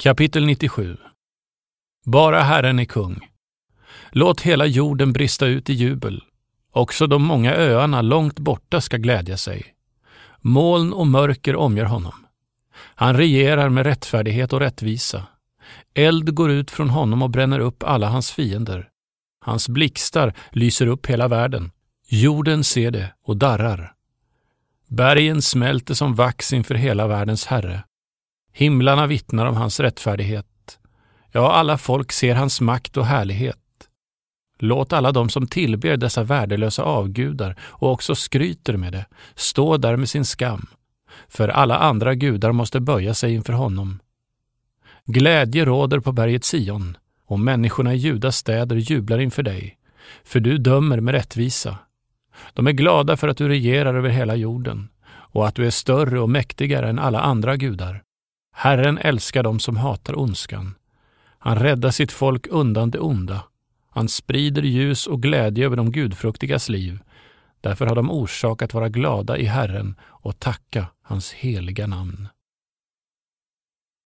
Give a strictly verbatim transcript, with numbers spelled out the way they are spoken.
Kapitel nittiosju. Bara Herren är kung. Låt hela jorden brista ut i jubel. Också de många öarna långt borta ska glädja sig. Moln och mörker omger honom. Han regerar med rättfärdighet och rättvisa. Eld går ut från honom och bränner upp alla hans fiender. Hans blixtar lyser upp hela världen. Jorden ser det och darrar. Bergen smälter som vax inför hela världens herre. Himlarna vittnar om hans rättfärdighet. Ja, alla folk ser hans makt och härlighet. Låt alla de som tillber dessa värdelösa avgudar och också skryter med det stå där med sin skam. För alla andra gudar måste böja sig inför honom. Glädje råder på berget Sion, och människorna i Judas städer jublar inför dig. För du dömer med rättvisa. De är glada för att du regerar över hela jorden och att du är större och mäktigare än alla andra gudar. Herren älskar dem som hatar ondskan. Han räddar sitt folk undan det onda. Han sprider ljus och glädje över de gudfruktigas liv. Därför har de orsak att vara glada i Herren och tacka hans heliga namn.